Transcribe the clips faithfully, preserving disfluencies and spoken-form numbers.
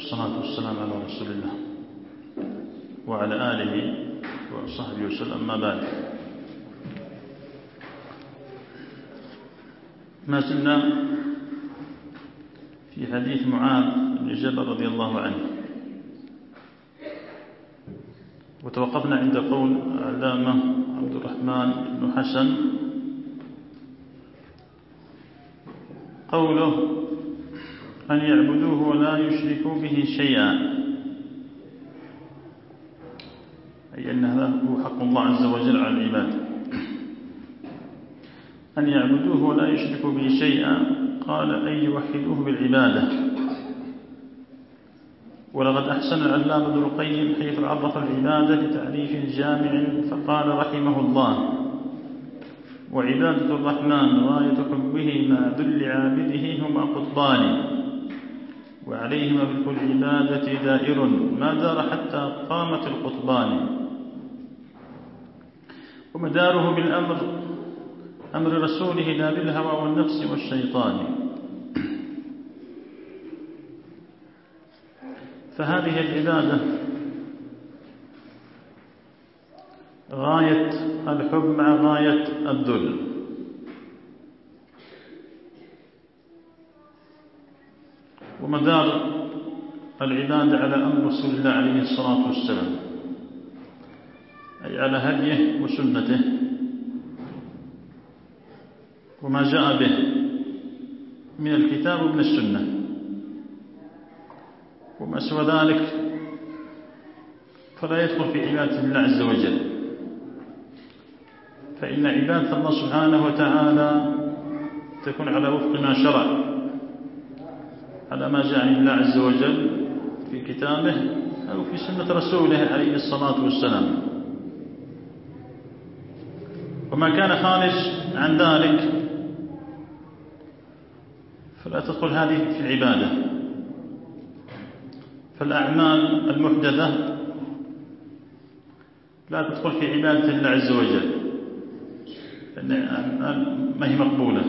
والصلاة والسلام على رسول الله وعلى آله وصحبه وسلم. ما بعد، ما زلنا في حديث معاذ بن جبل رضي الله عنه، وتوقفنا عند قول العلامة عبد الرحمن بن حسن قوله أن يعبدوه ولا يشركوا به شيئا، أي أن هذا هو حق الله عز وجل على العباد، أن يعبدوه ولا يشركوا به شيئا. قال أن يوحدوه بالعبادة. ولقد أحسن العلامة ابن القيم حيث عرف العبادة بتعريف جامع فقال رحمه الله: وعبادة الرحمن غاية حبه مع ذل عابده هما قطبان، وعليهما في كل عبادة دائر ما دار حتى قامت القطبان، ومداره بالأمر أمر رسوله لا بالهوى والنفس والشيطان. فهذه العبادة غاية الحب مع غاية الذل، ومدار العبادة على أمر رسول الله عليه الصلاة والسلام، أي على هديه وسنته وما جاء به من الكتاب ومن السنة، وما سوى ذلك فلا يدخل في عبادة الله عز وجل. فإن عبادة الله سبحانه وتعالى تكون على وفق ما شرع، على ما جاء عن الله عز وجل في كتابه أو في سنة رسوله عليه الصلاة والسلام. وما كان خارج عن ذلك فلا تدخل هذه في العبادة. فالأعمال المحدثة لا تدخل في عبادة الله عز وجل، لأن الأعمال ما هي مقبولة،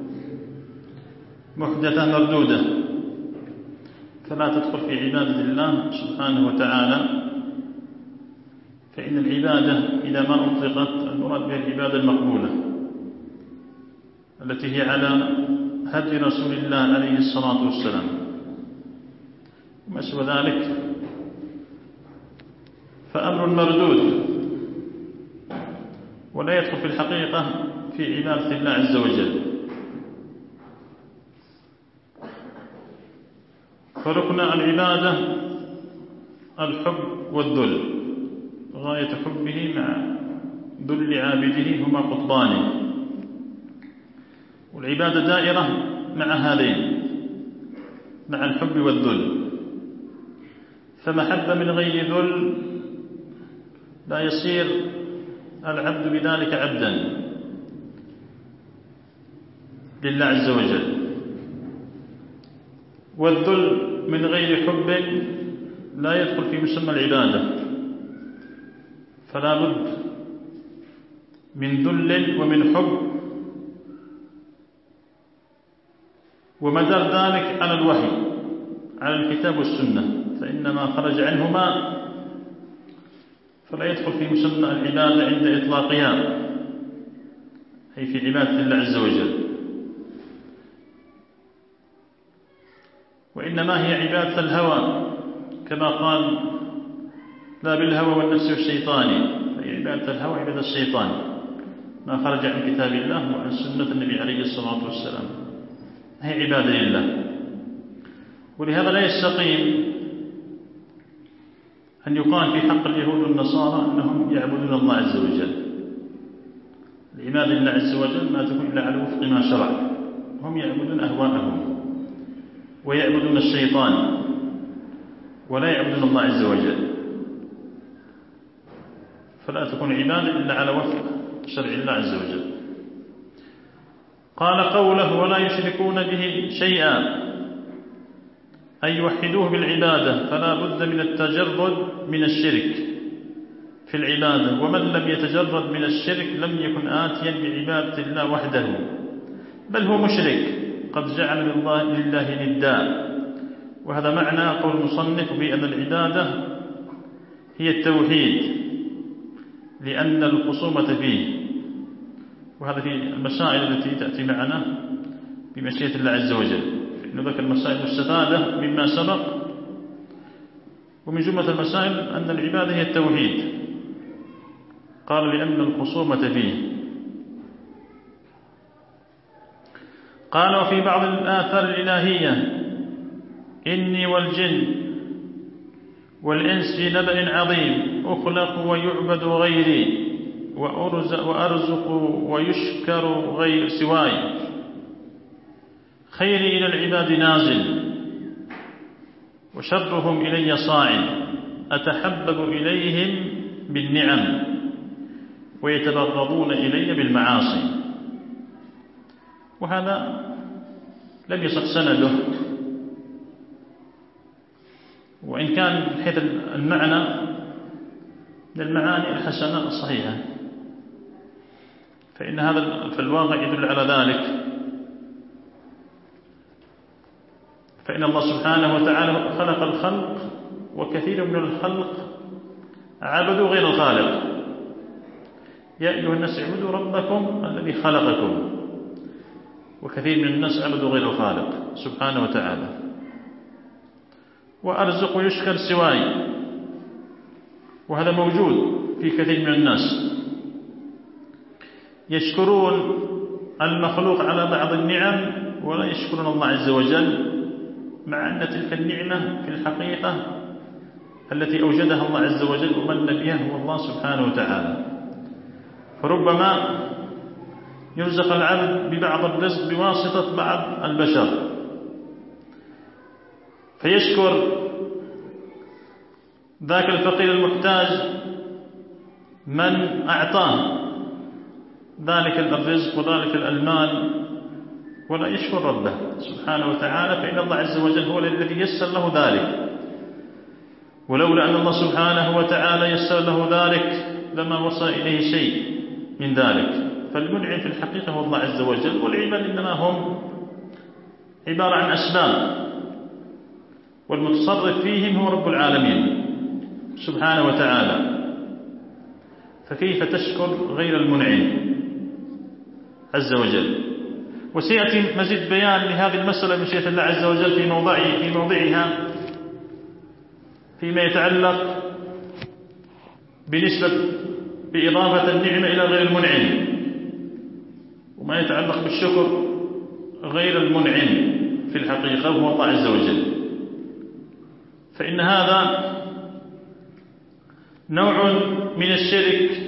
محدثة مردودة، فلا تدخل في عبادة الله سبحانه وتعالى. فإن العبادة إذا ما أطلقت المراد بها العبادة المقبولة التي هي على هدي رسول الله عليه الصلاة والسلام، وما سوى ذلك فأمر مردود ولا يدخل في الحقيقة في عبادة الله عز وجل. فركن العبادة الحب والذل، غاية حبه مع ذل عابده هما قطبان، والعبادة دائرة مع هذين، مع الحب والذل. فمحبة من غير ذل لا يصير العبد بذلك عبدا لله عز وجل، والذل من غير حب لا يدخل في مسمى العبادة. فلا بد من ذل ومن حب، ومدار ذلك على الوحي، على الكتاب والسنة. فإنما خرج عنهما فلا يدخل في مسمى العبادة عند إطلاقها، أي في عبادة الله عز وجل، وإنما هي عبادة الهوى كما قال: لا بالهوى والنفس والشيطان. هي عبادة الهوى عبادة الشيطان، ما خرج عن كتاب الله وعن سنة النبي عليه الصلاة والسلام، هي عبادة لله. ولهذا لا يستقيم أن يقال في حق اليهود والنصارى أنهم يعبدون الله عز وجل. العبادة لله عز وجل ما تكون إلا على وفق ما شرع، هم يعبدون أهواءهم ويعبدون الشيطان ولا يعبدون الله عز وجل. فلا تكون عبادة إلا على وفق شرع الله عز وجل. قال قوله ولا يشركون به شيئا، أي يوحدوه بالعبادة، فلا بد من التجرد من الشرك في العبادة. ومن لم يتجرد من الشرك لم يكن آتيا بعبادة الله وحده، بل هو مشرك قد جعل لله ندا وهذا معنى قول المصنف بأن العبادة هي التوحيد لأن الخصومة فيه، وهذا في المسائل التي تأتي معنا بمشيئة الله عز وجل، فإنه ذكر المسائل المستفادة مما سبق، ومن جملة المسائل أن العبادة هي التوحيد، قال لأن الخصومة فيه. قال وفي بعض الآثار الإلهية إني والجن والإنس في نبأ عظيم أخلق ويعبد غيري وأرزق ويشكر غير سواي خيري إلى العباد نازل وشرهم إلي صاعد أتحبب إليهم بالنعم ويتبغضون إلي بالمعاصي. وهذا لم يصح سنده، وإن كان من حيث المعنى من المعاني الحسنة الصحيحة، فإن هذا في الواقع يدل على ذلك. فإن الله سبحانه وتعالى خلق الخلق، وكثير من الخلق عبدوا غير الخالق. يا أيها الناس اعبدوا ربكم الذي خلقكم، وكثير من الناس عبدوا غير الخالق سبحانه وتعالى. وأرزق ويشكر سواي، وهذا موجود في كثير من الناس، يشكرون المخلوق على بعض النعم ولا يشكرون الله عز وجل، مع أن تلك النعمة في الحقيقة التي أوجدها الله عز وجل ومن بها هو الله سبحانه وتعالى. فربما يرزق العبد ببعض الرزق بواسطة بعض البشر، فيشكر ذاك الفقير المحتاج من أعطاه ذلك الرزق وذلك المال، ولا يشكر ربه سبحانه وتعالى، فإن الله عز وجل هو الذي يسر له ذلك، ولولا أن الله سبحانه وتعالى يسر له ذلك لما وصل إليه شيء من ذلك. فالمنعم في الحقيقة هو الله عز وجل، والعباد إنما هم عبارة عن أسباب، والمتصرف فيهم هو رب العالمين سبحانه وتعالى. فكيف تشكر غير المنعم عز وجل؟ وسيأتي مزيد بيان لهذه المسألة من شيخ الله عز وجل في موضعه في موضعها فيما يتعلق بنسبة بإضافة النعمة إلى غير المنعم، وما يتعلق بالشكر غير المنعم في الحقيقة هو الله عز وجل. فإن هذا نوع من الشرك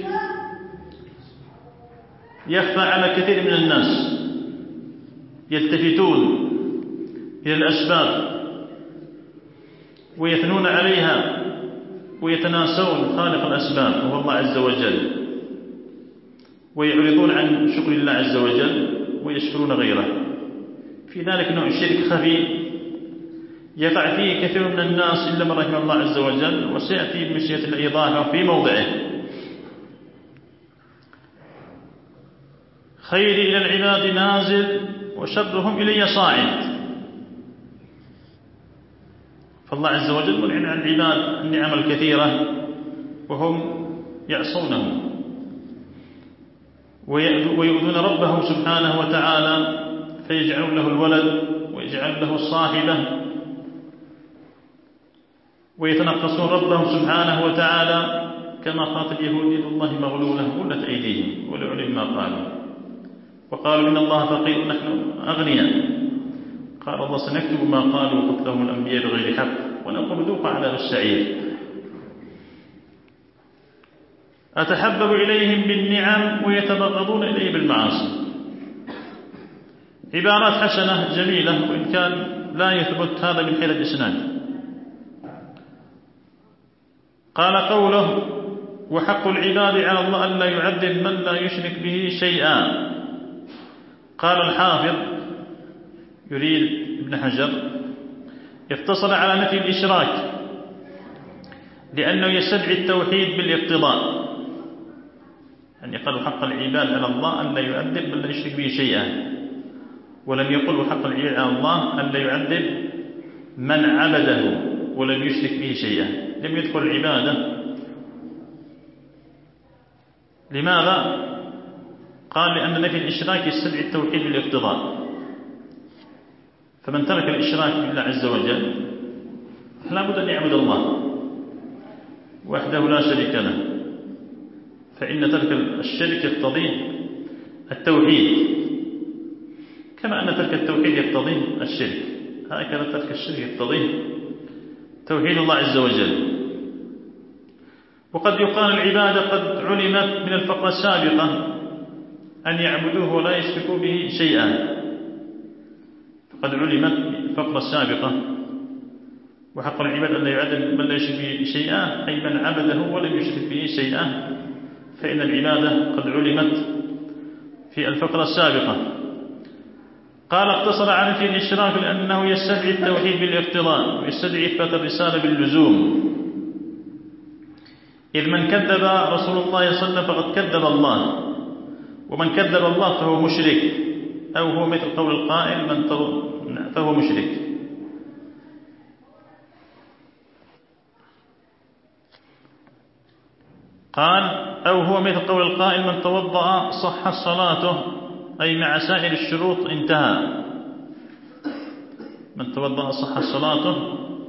يخفى على كثير من الناس، يلتفتون إلى الأسباب ويثنون عليها ويتناسون خالق الأسباب وهو الله عز وجل، ويعرضون عن شكر الله عز وجل ويشكرون غيره. في ذلك نوع الشرك خفي يقع فيه كثير من الناس إلا من رحم الله عز وجل، وسيأتي بمشيئة الإضافة في موضعه. خيري إلى العباد نازل وشرهم إلي صاعد. فالله عز وجل منعم عن العباد النعم الكثيرة وهم يعصونه ويؤذون ربهم سبحانه وتعالى، فيجعلون له الولد ويجعلون له الصاحبة، ويتنقصون ربهم سبحانه وتعالى، كما قالت اليهود يد الله مغلولة غلت أيديهم ولعنوا ما قالوا، وقالوا إن الله فقير ونحن أغنياء. قال الله سنكتب ما قالوا وقتلهم الأنبياء بغير حق ونقول ذوقوا عذاب السعير. أتحبب إليهم بالنعم ويتبغضون إليه بالمعاصي. عبارات حسنة جميلة، وإن كان لا يثبت هذا من حيث الإسناد. قال قوله وحق العباد على الله أن لا يعذب من لا يشرك به شيئا. قال الحافظ يريد ابن حجر اقتصر على نفي الإشراك لأنه يستدعي التوحيد بالاقتضاء، يعني قالوا حق العباد على الله أن لا يعذب من لا يشرك به شيئا، ولم يقل حق العباد على الله أن لا يعذب من عبده ولم يشرك به شيئا، لم يدخل العبادة. لماذا؟ قال لأن نفي الإشراك يستدعي التوحيد بالاقتضاء، فمن ترك الإشراك بالله عز وجل فلا بد أن يعبد الله وحده لا شريك له، فإن ترك الشرك يقتضي التوحيد، كما أن ترك التوحيد يقتضي الشرك، هكذا ترك الشرك يقتضي توحيد الله عز وجل. وقد يقال العبادة قد علمت من الفقرة السابقة أن يعبدوه ولا يشركوا به شيئا، فقد علمت الفقرة السابقة وحق العباد أن لا يعبد من لا يشرك به شيئا، أي من عبده ولم يشرك به شيئا، فإن العبادة قد علمت في الفقرة السابقة. قال اقتصر على في الإشراك لأنه يستدعي التوحيد بالاقتضاء ويستدعي إثبات الرسالة باللزوم، إذ من كذب رسول الله صلى الله عليه وسلم فقد كذب الله، ومن كذب الله فهو مشرك، أو هو مثل قول القائل من فهو مشرك. قال أو هو مثل قول القائل من توضأ صحت صلاته، أي مع سائر الشروط انتهى. من توضأ صحت صلاته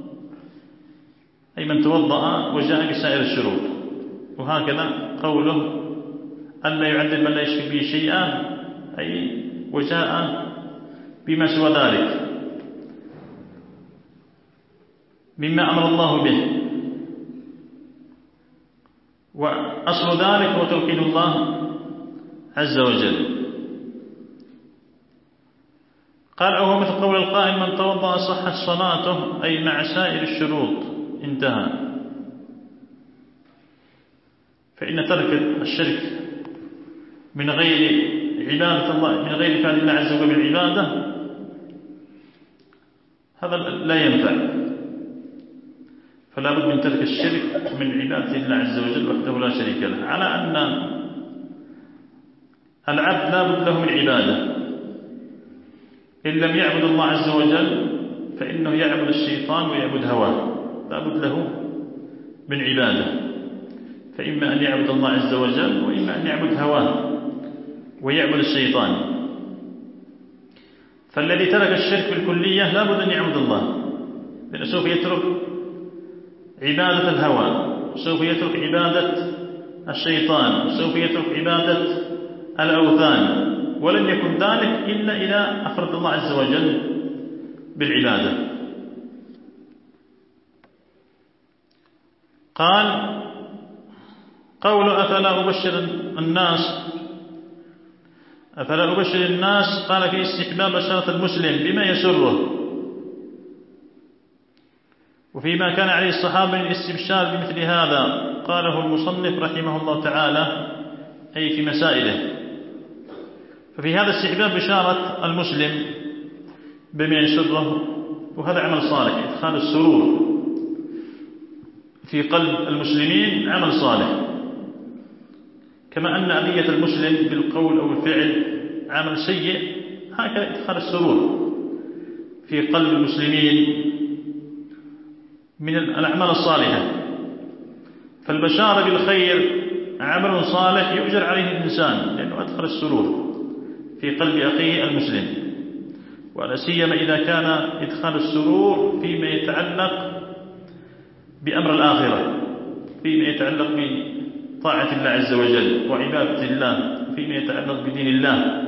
أي من توضأ وجاء بسائر الشروط. وهكذا قوله أن لا يعذب من لا يشرك به شيئا، أي وجاء بما سوى ذلك مما أمر الله به، وأصل ذلك هو توحيد الله عز وجل. قال أو هو مثل قول القائل من توضأ صحت صلاته، أي مع سائر الشروط انتهى. فإن ترك الشرك من غير عبادة الله، من غير فعل الله عز وجل بالعبادة، هذا لا ينفع، فلا بد من ترك الشرك من عبادة الله عز وجل وحده لا شريك له، على أن العبد لا بد له من عبادة، إن لم يعبد الله عز وجل فإنه يعبد الشيطان ويعبد هواه، لا بد له من عبادة، فإما أن يعبد الله عز وجل وإما أن يعبد هواه ويعبد الشيطان. فالذي ترك الشرك بالكلية لا بد أن يعبد الله، لأنه سوف يترك عبادة الهوى، سوف يترك عبادة الشيطان، سوف يترك عبادة الأوثان، ولن يكن ذلك إلا إذا أفرد الله عز وجل بالعبادة. قال قول أفلا أبشر الناس أفلا أبشر الناس قال في استحباب بشارة المسلم بما يسره، وفيما كان عليه الصحابة من الاستبشار بمثل هذا قاله المصنف رحمه الله تعالى، أي في مسائله. ففي هذا استحباب بشارة المسلم بما يسره، وهذا عمل صالح، إدخال السرور في قلب المسلمين عمل صالح، كما أن أذية المسلم بالقول أو الفعل عمل سيء، هكذا إدخال السرور في قلب المسلمين من الأعمال الصالحة. فالبشارة بالخير عمل صالح يؤجر عليه الإنسان، لأنه أدخل السرور في قلب أخيه المسلم، ولا سيما إذا كان إدخال السرور فيما يتعلق بأمر الآخرة، فيما يتعلق بطاعة الله عز وجل وعبادة الله، فيما يتعلق بدين الله.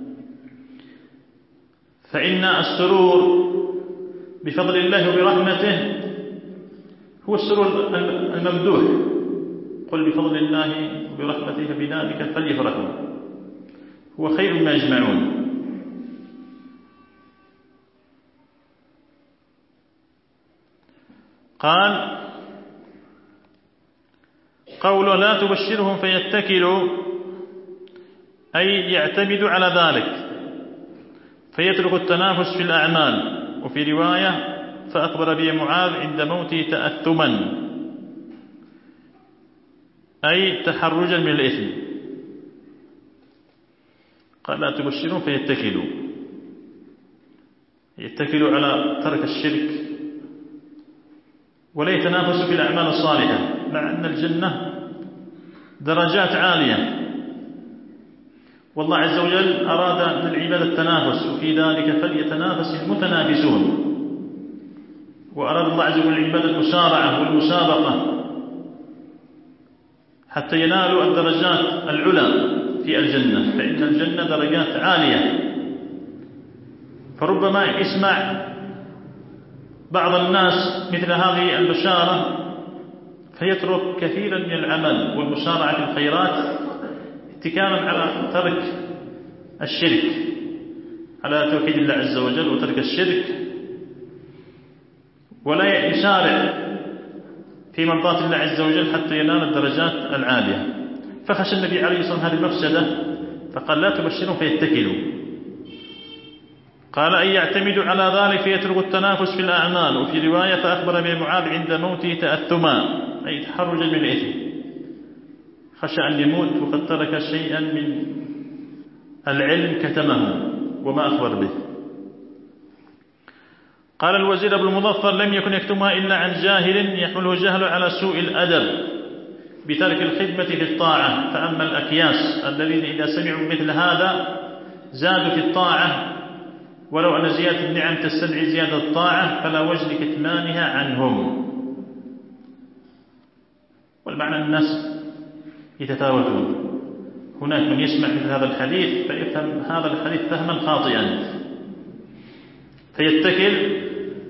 فإن السرور بفضل الله وبرحمته هو السرور الممدوح، قل بفضل الله وبرحمته فبذلك فليفرحوا هو خير ما يجمعون. قال قول لا تبشرهم فيتكلوا، أي يعتمد على ذلك فيترك التنافس في الأعمال. وفي رواية فأخبر به معاذ عند موته تأثما، أي تحرجا من الإثم. قال لا تبشرون فيتكلوا، يتكلوا على ترك الشرك ولا يتنافسوا في الأعمال الصالحة، مع أن الجنة درجات عالية، والله عز وجل أراد من العباد التنافس، وفي ذلك فليتنافس المتنافسون. وأراد الله عز وجل العباد المسارعة والمسابقة حتى ينالوا الدرجات العلى في الجنة، فإن الجنة درجات عالية. فربما يسمع بعض الناس مثل هذه البشارة فيترك كثيرا من العمل والمسارعة في الخيرات اتكالا على ترك الشرك، على توحيد الله عز وجل وترك الشرك، ولا يسارع في مرضاة الله عز وجل حتى ينال الدرجات العالية. فخشى النبي عليه الصلاة والسلام هذه المفسدة فقال لا تبشرهم فيتكلوا، قال أن يعتمدوا على ذلك فيتركوا التنافس في الأعمال. وفي رواية فأخبر بن معاذ عند موته تأثما، أي تحرجا من الإثم، خشى أن يموت وقد ترك شيئا من العلم كتمه وما أخبر به. قال الوزير ابن المظفر لم يكن يكتمها إلا عن جاهل يحمله جهل على سوء الأدب بترك الخدمة في الطاعة. فأما الأكياس الذين إذا سمعوا مثل هذا زادوا في الطاعة ولو أن زيادة النعم تستدعي زيادة الطاعة فلا وجه لكتمانها عنهم. والمعنى الناس يتفاوتون، هناك من يسمع مثل هذا الحديث فيفهم هذا الحديث فهما خاطئا فيتكل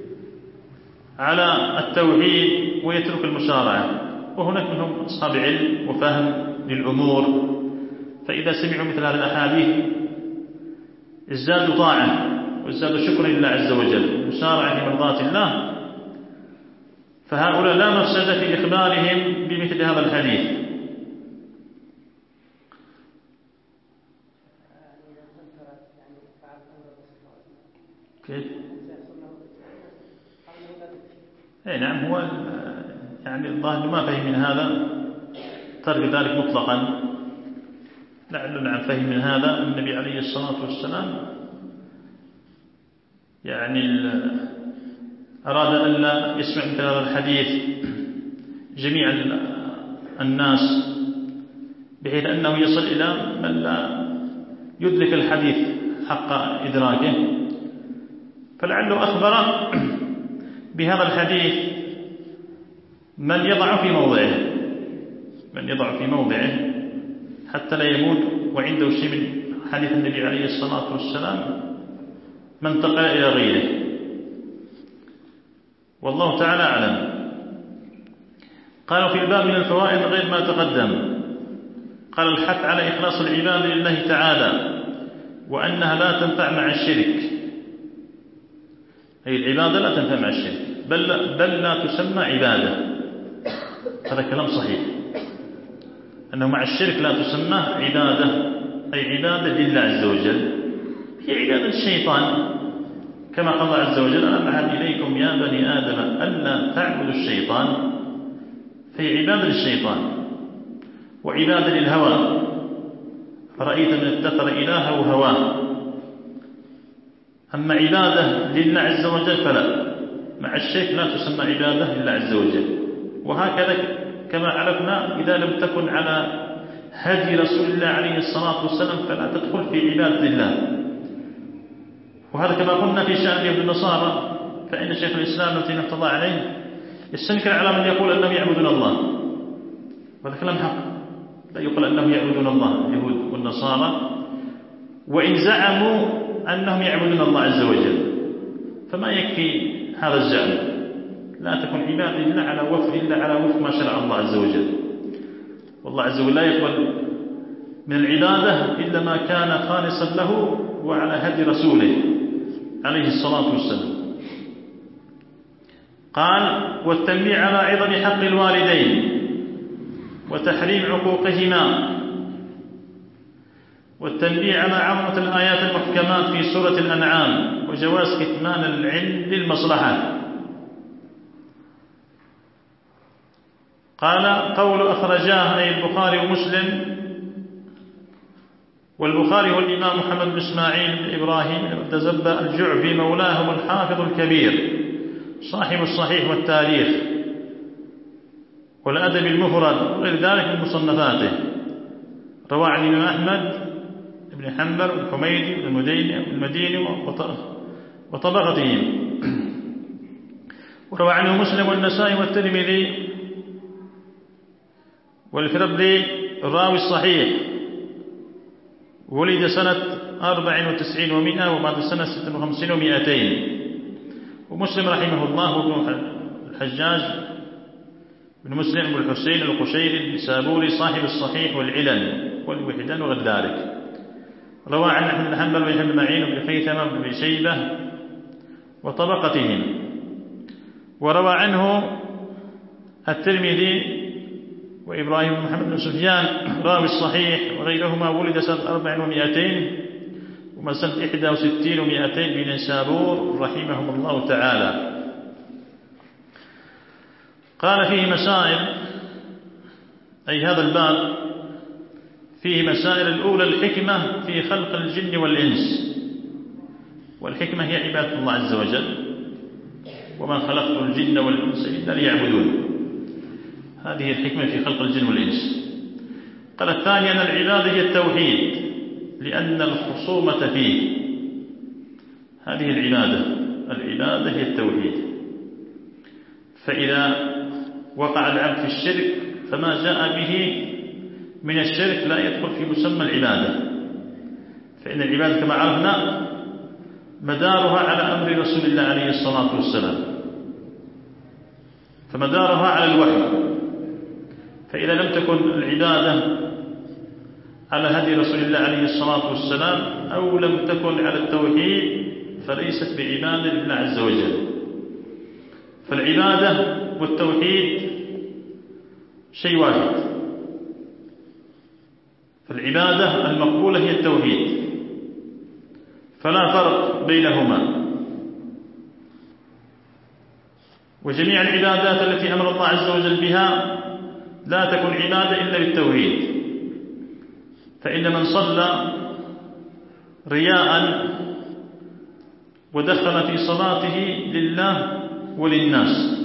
على التوحيد ويترك المسارعة، وهناك منهم أصحاب علم وفهم للأمور، فإذا سمعوا مثل هذه الأحاديث ازدادوا طاعة وازدادوا شكرا لله عز وجل مسارعة في مرضاة الله. فهؤلاء لا مفسدة في إخبارهم بمثل هذا الحديث. كيف؟ اي نعم، هو يعني الظاهر ما فهم من هذا ترك ذلك مطلقا، لعله نعم فهم من هذا النبي عليه الصلاة والسلام يعني أراد أن لا يسمع مثل هذا الحديث جميع الناس بحيث أنه يصل إلى من لا يدرك الحديث حق إدراكه، فلعله أخبر بهذا الحديث من يضع في موضعه من يضع في موضعه حتى لا يموت وعنده شيء من حديث النبي عليه الصلاة والسلام من انتقل إلى غيره، والله تعالى أعلم. قالوا في الباب من الفوائد غير ما تقدم، قال الحث على إخلاص العبادة لله تعالى وأنها لا تنفع مع الشرك، أي العبادة لا تنفع مع الشرك بل, بل لا تسمى عبادة. هذا كلام صحيح أنه مع الشرك لا تسمى عبادة، أي عبادة لله عز وجل، هي عبادة الشيطان كما قال الله عز وجل ألم أعهد إليكم يا بني آدم ألا تعبدوا الشيطان، فهي عبادة للشيطان وعبادة للهوى. فرأيت من اتخذ إلهه هواه. أما عبادة لله عز وجل فلا، مع الشرك لا تسمى عبادة لله عز وجل. وهكذا كما عرفنا إذا لم تكن على هدي رسول الله عليه الصلاة والسلام فلا تدخل في عبادة الله. وهذا كما قلنا في شأن يهود النصارى، فإن شيخ الإسلام ابن تيمية رحمه الله عليه يستنكر على من يقول أنهم يعبدون الله، وهذا كلام حق، لا يقول أنهم يعبدون الله اليهود والنصارى وإن زعموا أنهم يعبدون الله عز وجل، فما يكفي هذا الزعم، لا تكون عبادة إلا على وفق إلا على وفق ما شرع الله عز وجل. والله عز وجل لا يقبل من العبادة إلا ما كان خالصا له وعلى هدي رسوله عليه الصلاة والسلام. قال والتنبيه على عظم حق الوالدين وتحريم عقوقهما، والتنبيه على عظمة الآيات المحكمات في سورة الأنعام وجواز كتمان العلم للمصلحة. قال قول أخرجاه أي البخاري ومسلم، والبخاري هو الإمام محمد بن إسماعيل بن إبراهيم بن التزبة الجعفي مولاهم الحافظ الكبير صاحب الصحيح والتاريخ، والأدب المفرد وغير ذلك من مصنفاته. روى عن الإمام أحمد بن حنبل والحميدي والمديني وطبقتهم. وروى عنه مسلم والنسائي والترمذي والفربري الراوي الصحيح، ولد سنة أربع وتسعين ومئة وبعد سنة ست وخمسين ومئتين. ومسلم رحمه الله وابن الحجاج بن مسلم بن الحسين القشيري النسابوري صاحب الصحيح والعلل والوحدان وغير ذلك. روى عن أحمد بن حنبل ويحيى بن معين وابن خيثمة وابن شيبة وطبقتهم. وروى عنه الترمذي وإبراهيم بن محمد بن سفيان راوي الصحيح وغيرهما، ولد سنة أربع ومئتين وما سنة إحدى وستين ومئتين بنيسابور رحمهم الله تعالى. قال فيه مسائل، أي هذا الباب فيه مسائل. الأولى الحكمة في خلق الجن والإنس، والحكمة هي عبادة الله عز وجل، وما خلقت الجن والإنس إلا ليعبدون. هذه الحكمة في خلق الجن والإنس. قال الثاني أن العبادة هي التوحيد لأن الخصومة فيه. هذه العبادة العبادة هي التوحيد، فإذا وقع العبد في الشرك فما جاء به من الشرك لا يدخل في مسمى العبادة، فإن العبادة كما عرفنا مدارها على أمر رسول الله عليه الصلاة والسلام، فمدارها على الوحي. فإذا لم تكن العبادة على هدي رسول الله عليه الصلاة والسلام أو لم تكن على التوحيد فليست بعبادة لله عز وجل. فالعبادة والتوحيد شيء واحد، فالعبادة المقبولة هي التوحيد، فلا فرق بينهما. وجميع العبادات التي أمر الله عز وجل بها لا تكون عبادة إلا بالتوحيد. فإن من صلى رياء ودخل في صلاته لله وللناس،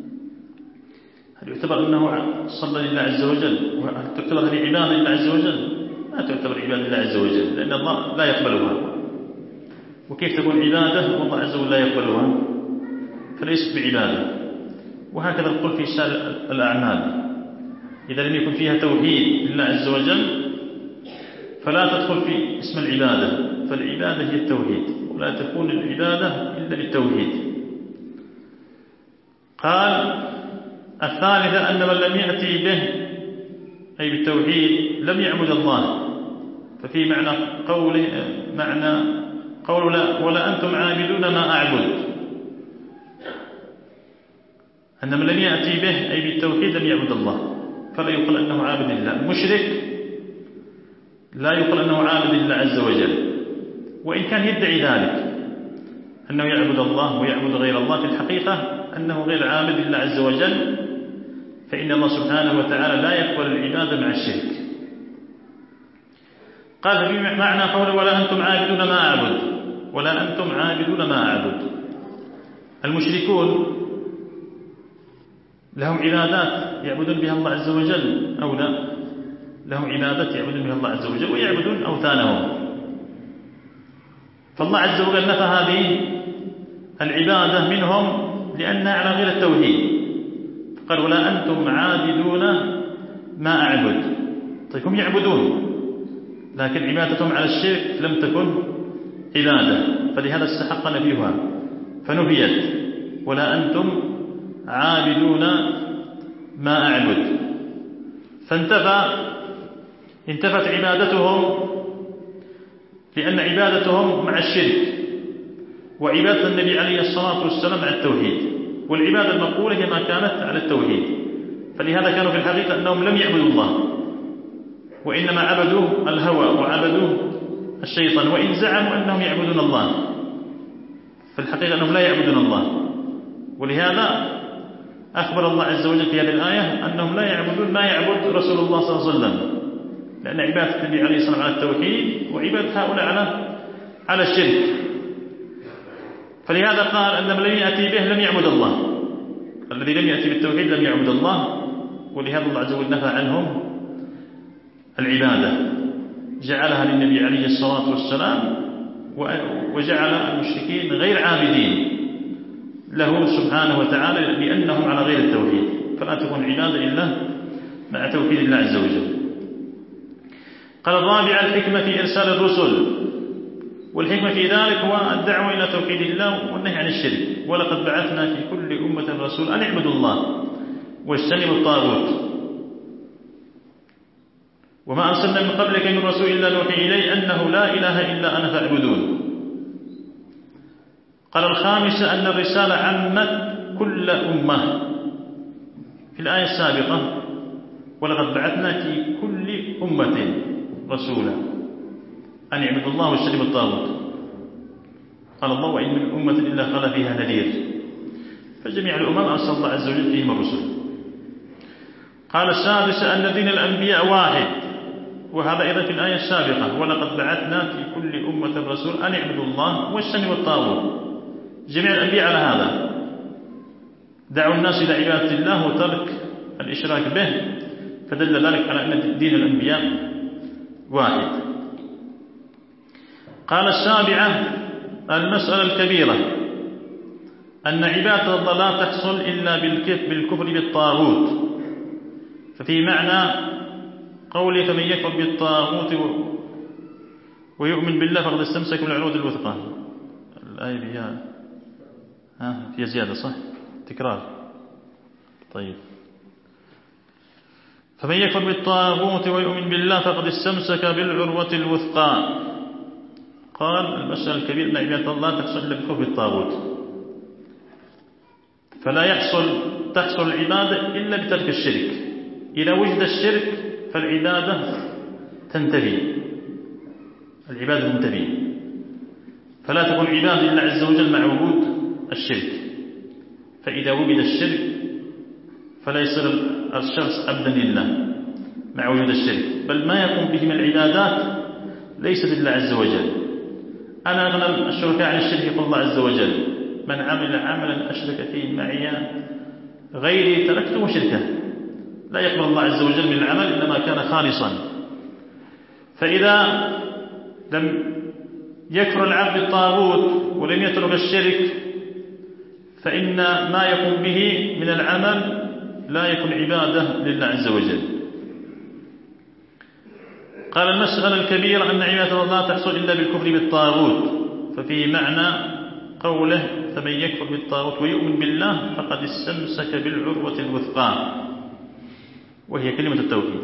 هل يعتبر أنه صلى لله عز وجل؟ وهل تعتبر هذه عبادة لله عز وجل؟ لا تعتبر عبادة لله عز وجل، لأن الله لا يقبلها. وكيف تكون عبادة والله عز وجل لا يقبلها؟ فليست بعبادة. وهكذا نقول في سائر الأعمال، إذا لم يكن فيها توحيد لله عز وجل فلا تدخل في اسم العبادة. فالعبادة هي التوحيد، ولا تكون العبادة إلا بالتوحيد. قال الثالثة أن من لم يأتي به أي بالتوحيد لم يعبد الله. ففي معنى قوله معنى قول لا ولا أنتم عابدون ما أعبد، أن من لم يأتي به أي بالتوحيد لم يعبد الله، فلا يقال أنه عابد لله. المشرك لا يقال أنه عابد لله عز وجل، وإن كان يدعي ذلك أنه يعبد الله ويعبد غير الله، في الحقيقة أنه غير عابد لله عز وجل، فإن الله سبحانه وتعالى لا يقبل العبادة مع الشرك. قال في معنى قوله ولا أنتم عابدون ما أعبد، ولا أنتم عابدون ما أعبد. المشركون لهم عبادات يعبدون بها الله عز وجل أو لا؟ لهم عبادات يعبدون بها الله عز وجل ويعبدون أوثانهم. فالله عز وجل نفى هذه العبادة منهم لأنها على غير التوحيد، قال ولا أنتم عابدون ما أعبد. طيب هم يعبدون لكن عبادتهم على الشرك لم تكن عبادة، فلهذا استحق نفيها فنفيت ولا أنتم عابدون ما أعبد. فانتفى انتفت عبادتهم لأن عبادتهم مع الشرك، وعبادة النبي عليه الصلاة والسلام مع التوحيد، والعبادة المقولة هي ما كانت على التوحيد. فلهذا كانوا في الحقيقة أنهم لم يعبدوا الله، وإنما عبدوا الهوى وعبدوا الشيطان، وإن زعموا أنهم يعبدون الله في الحقيقة أنهم لا يعبدون الله. ولهذا أخبر الله عز وجل في هذه الآية أنهم لا يعبدون ما يعبد رسول الله صلى الله عليه وسلم، لأن عبادة النبي عليه الصلاة والسلام على التوحيد وعبادة هؤلاء على على الشرك. فلهذا قال أن من لم يأتي به لم يعبد الله، الذي لم يأتي بالتوحيد لم يعبد الله، ولهذا الله عز وجل نفى عنهم العبادة، جعلها للنبي عليه الصلاة والسلام، وجعل المشركين غير عابدين له سبحانه وتعالى لأنهم على غير التوحيد، فلا تكون عبادة إلا مع توحيد الله عز وجل. قال الرابع الحكمة في إرسال الرسل، والحكمة في ذلك هو الدعوة إلى توحيد الله والنهي عن الشرك. ولقد بعثنا في كل أمة رسول أن اعبدوا الله واجتنبوا الطاغوت وما أرسلنا من قبلك من رسول إلا نوحي إليه أنه لا إله إلا أنا فاعبدون. قال الخامسة أن الرسالة عمت كل أمة في الآية السابقة ولقد بعثنا في كل أمة رسولا أن يعبدوا الله واجتنبوا الطاغوت. قال الله وإن من أمة إلا خلا فيها نذير، فجميع الأمم أرسل الله عز وجل فيهم الرسل. قال السادسة أن دين الأنبياء واحد، وهذا أيضا في الآية السابقة ولقد بعثنا في كل أمة رسول أن يعبدوا الله واجتنبوا الطاغوت. جميع الأنبياء على هذا، دعوا الناس إلى عبادة الله وترك الإشراك به، فدل ذلك على أن دين الأنبياء واحد. قال السابعة المسألة الكبيرة أن عبادة الله لا تحصل إلا بالكفر بالطاغوت، ففي معنى قوله فمن يكفر بالطاغوت ويؤمن بالله فقد استمسك بالعروة الوثقى. الآية فيها ها فيها زيادة صح؟ تكرار. طيب فمن يكفر بالطاغوت ويؤمن بالله فقد استمسك بالعروة الوثقى. قال المسألة الكبيرة أن عبادة الله تحصل إلا بالكفر بالطاغوت، فلا يحصل تحصل العبادة إلا بترك الشرك. إذا وجد الشرك فالعبادة تنتهي، العبادة تنتهي، فلا تكون عبادة لله عز وجل مع وجود الشرك. فإذا وجد الشرك فلا يصير الشخص عبدا لله مع وجود الشرك، بل ما يقوم به من العبادات ليس لله عز وجل. أنا أغنى الشركاء عن الشرك يقول الله عز وجل من عمل عملا أشرك فيه معي غيري تركته شركه. لا يقبل الله عز وجل من العمل إنما كان خالصا. فإذا لم يكفر العبد الطاغوت ولم يترك الشرك فإن ما يقوم به من العمل لا يكون عبادة لله عز وجل. قال المسألة الكبيرة أن عبادة الله تحصل إلا بالكفر بالطاغوت، ففي معنى قوله فمن يكفر بالطاغوت ويؤمن بالله فقد استمسك بالعروة الوثقى، وهي كلمة التوحيد.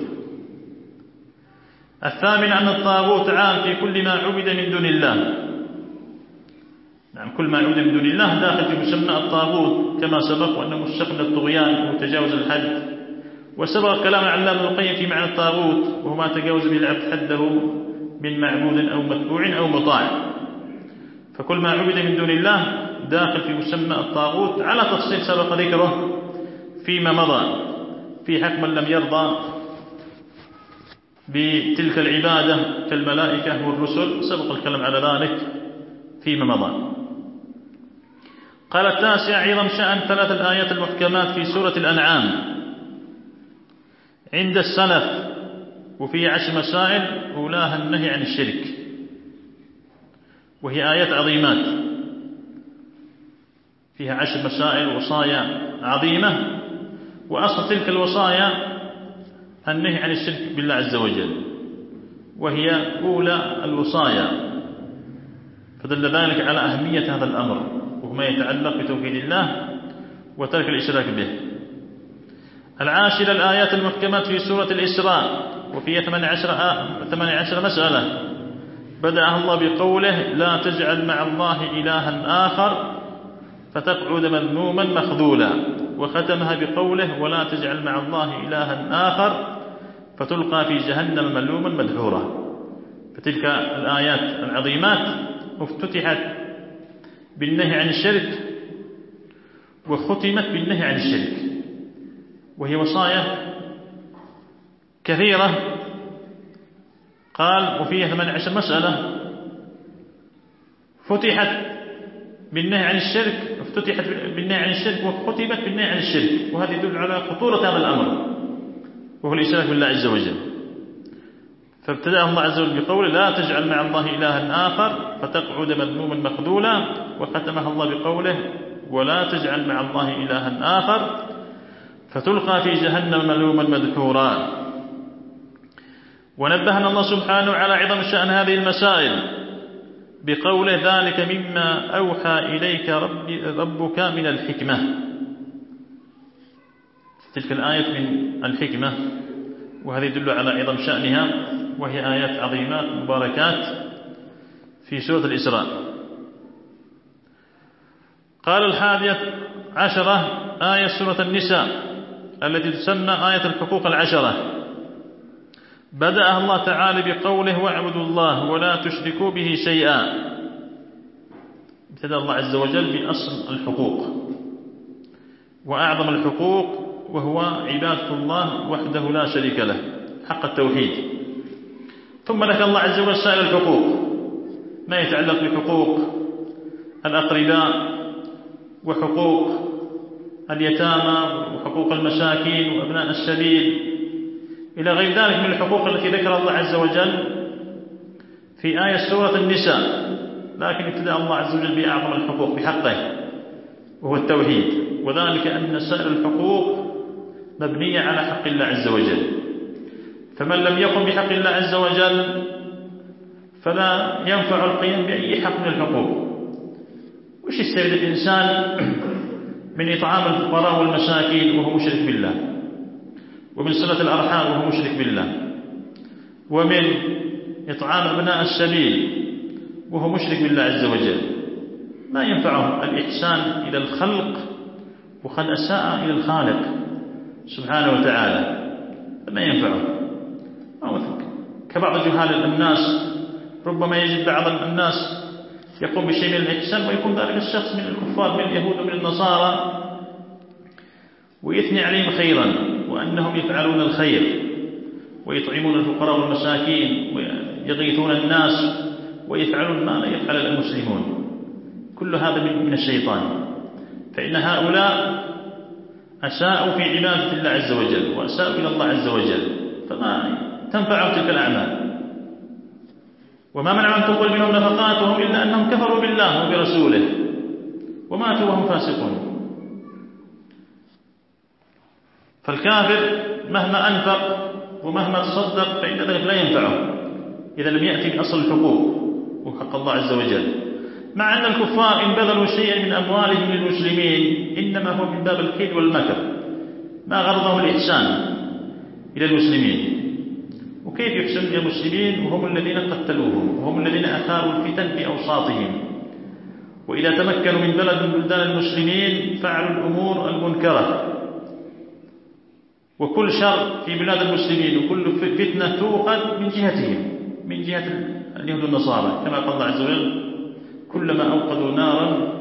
الثامن أن الطاغوت عام في كل ما عبد من دون الله. نعم كل ما عبد من دون الله داخل في مسمى الطاغوت كما سبق، وأنه مشتق من الطغيان وتجاوز الحد. وسبق كلام العلامة ابن القيم في معنى الطاغوت وهو ما تجاوز به العبد حده من معبود أو متبوع أو مطاع. فكل ما عبد من دون الله داخل في مسمى الطاغوت على تفصيل سبق ذكره فيما مضى في حق من لم يرضى بتلك العبادة كالملائكة والرسل، سبق الكلام على ذلك فيما مضى. قال التاسع عظم شأن ثلاث الآيات المحكمات في سورة الأنعام عند السلف، وفي عشر مسائل أولاها النهي عن الشرك، وهي آيات عظيمات فيها عشر مسائل وصايا عظيمة، وأصل تلك الوصايا النهي عن الشرك بالله عز وجل، وهي أولى الوصايا، فدل ذلك على أهمية هذا الأمر وهو ما يتعلق بتوحيد الله وترك الإشراك به. العاشرة الآيات المحكمات في سورة الإسراء، وفيها ثمان عشر مسألة بدأها الله بقوله لا تجعل مع الله إلها آخر فتقعد مذموما مخذولا، وختمها بقوله ولا تجعل مع الله إلها آخر فتلقى في جهنم ملوما مدحورا. فتلك الآيات العظيمات افتتحت بالنهي عن الشرك وختمت بالنهي عن الشرك، وهي وصايا كثيرة. قال وفيها ثمان عشر مسألة فتحت بالنهي عن الشرك افتتحت بالنهي عن الشرك وختمت بالنهي عن الشرك، وهذه يدل على خطورة هذا الأمر وهو الإشراك بالله عز وجل. فابتدأ الله عز وجل بقوله لا تجعل مع الله إلها آخر فتقعد مذموما مخذولا، وختمها الله بقوله ولا تجعل مع الله إلها آخر فتلقى في جهنم ملوما مدحورا. ونبهنا الله سبحانه على عظم شأن هذه المسائل بقوله ذلك مما أوحى إليك رب ربك من الحكمة. تلك الآية من الحكمة، وهذه يدل على عظم شأنها، وهي آيات عظيمات مباركات في سورة الإسراء. قال الحادية عشرة آية سورة النساء التي تسمى آية الحقوق العشرة. بدأها الله تعالى بقوله واعبدوا الله ولا تشركوا به شيئا. ابتدأ الله عز وجل بأصل الحقوق وأعظم الحقوق، وهو عبادة الله وحده لا شريك له حق التوحيد. ثم ذكر الله عز وجل سائر الحقوق ما يتعلق بحقوق الأقرباء وحقوق اليتامى وحقوق المساكين وأبناء السبيل إلى غير ذلك من الحقوق التي ذكر الله عز وجل في آية سورة النساء. لكن ابتدأ الله عز وجل بأعظم الحقوق بحقه وهو التوحيد، وذلك أن سائر الحقوق مبنية على حق الله عز وجل. فمن لم يقم بحق الله عز وجل فلا ينفع القيام بأي حق من الحقوق. وش يستفيد الإنسان من إطعام الفقراء والمساكين وهو مشرك بالله، ومن صلة الأرحام وهو مشرك بالله، ومن إطعام أبناء السبيل وهو مشرك بالله عز وجل؟ ما ينفعه الإحسان إلى الخلق وقد أساء إلى الخالق سبحانه وتعالى، ما ينفعه. كبعض جهال الناس ربما يجد بعض الناس يقوم بشيء من الإحسان ويكون ذلك الشخص من الكفار من اليهود ومن النصارى ويثني عليهم خيرا وأنهم يفعلون الخير ويطعمون الفقراء والمساكين ويغيثون الناس ويفعلون ما لا يفعل المسلمون. كل هذا من الشيطان. فإن هؤلاء أساءوا في عبادة الله عز وجل وأساءوا إلى الله عز وجل، فما تنفعهم تلك الأعمال. وما منعهم أن تقبل منهم نفقاتهم إلا أنهم كفروا بالله وبرسوله وماتوا وهم فاسقون. فالكافر مهما أنفق ومهما تصدق فإن ذلك لا ينفعه إذا لم يأتي بأصل الحقوق وحق الله عز وجل. مع أن الكفار إن بذلوا شيئا من أموالهم للمسلمين إنما هو من باب الكيد والمكر، ما غرضهم الإحسان إلى المسلمين. وكيف يحسن إلى المسلمين وهم الذين قتلوهم وهم الذين أثاروا الفتن في أوساطهم؟ وإذا تمكنوا من بلد من بلدان المسلمين فعلوا الأمور المنكرة، وكل شر في بلاد المسلمين وكل فتنة توقد من جهتهم من جهة اليهود والنصارى، كما قال الله عز وجل كلما أوقدوا نارا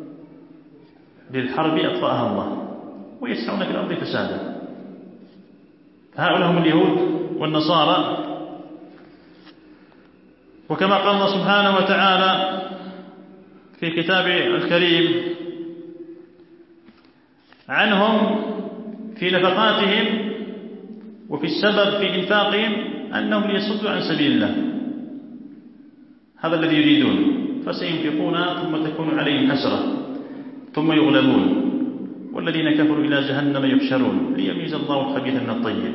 للحرب أطفأها الله ويسعون في الأرض فسادا. هؤلاء هم اليهود والنصارى. وكما قال الله سبحانه وتعالى في كتابه الكريم عنهم في نفقاتهم وفي السبب في إنفاقهم أنهم ليصدوا عن سبيل الله، هذا الذي يريدون. فسينفقونها ثم تكون عليهم حسرة ثم يغلبون والذين كفروا إلى جهنم يحشرون ليميز الله الخبيث من الطيب.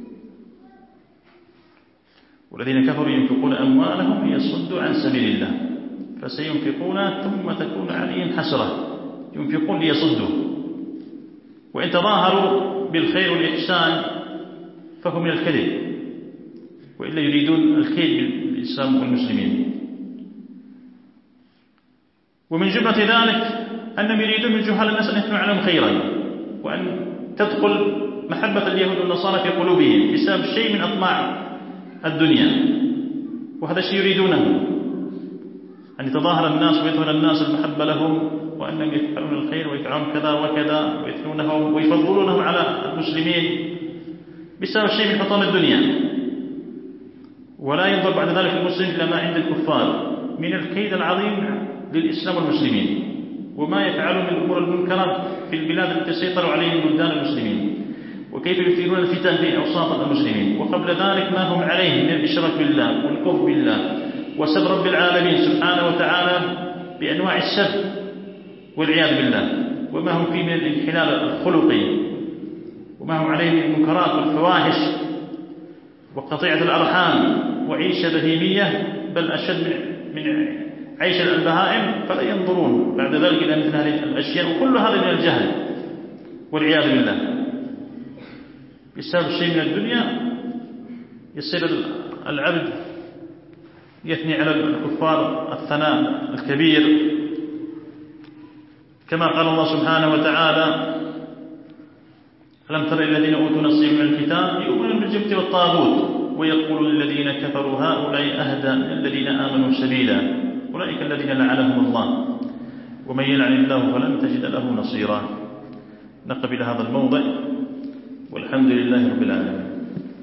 والذين كفروا ينفقون أموالهم ليصدوا عن سبيل الله فسينفقونها ثم تكون عليهم حسرة، ينفقون ليصدوا. وإن تظاهروا بالخير والإحسان فهم من الكذب، وإلا يريدون الكيد بالإسلام والمسلمين. ومن جملة ذلك أنهم يريدون من جهال الناس أن يثنوا عليهم خيرا وأن تدخل محبة اليهود والنصارى في قلوبهم بسبب شيء من أطماع الدنيا، وهذا الشيء يريدونه، أن يتظاهر الناس ويظهر الناس المحبة لهم وأنهم يفعلون الخير ويفعلون كذا وكذا ويثنونهم ويفضلونهم على المسلمين بسبب شيء من حطام الدنيا. ولا ينظر بعد ذلك المسلم إلى ما عند الكفار من الكيد العظيم للإسلام والمسلمين وما يفعلون من الأمور المنكرة في البلاد التي سيطروا عليهم بلدان المسلمين. وكما وكيف يثيرون الفتن في أوساط المسلمين، وقبل ذلك ما هم عليه من الإشراك بالله والكفر بالله وسب رب العالمين سبحانه وتعالى بأنواع السب والعياذ بالله، وما هم فيه من الانحلال الخلقي، وما هم عليه من المنكرات والفواحش وقطيعة الأرحام وعيشة بهيمية بل أشد من عيش البهائم، فلا ينظرون بعد ذلك إلى مثل هذه الأشياء، وكل هذا من الجهل والعياذ بالله. بسبب شيء من الدنيا يصير العبد يثني على الكفار الثناء الكبير، كما قال الله سبحانه وتعالى: ألم تر الذين أوتوا نصيب من الكتاب يؤمنون بالجبت والطاغوت ويقول الذين كفروا هؤلاء أهدى من الذين آمنوا سبيلا أولئك الذين لعنهم الله ومن يلعن الله فلن تجد له نصيرا. نقف إلى هذا الموضع والحمد لله رب العالمين.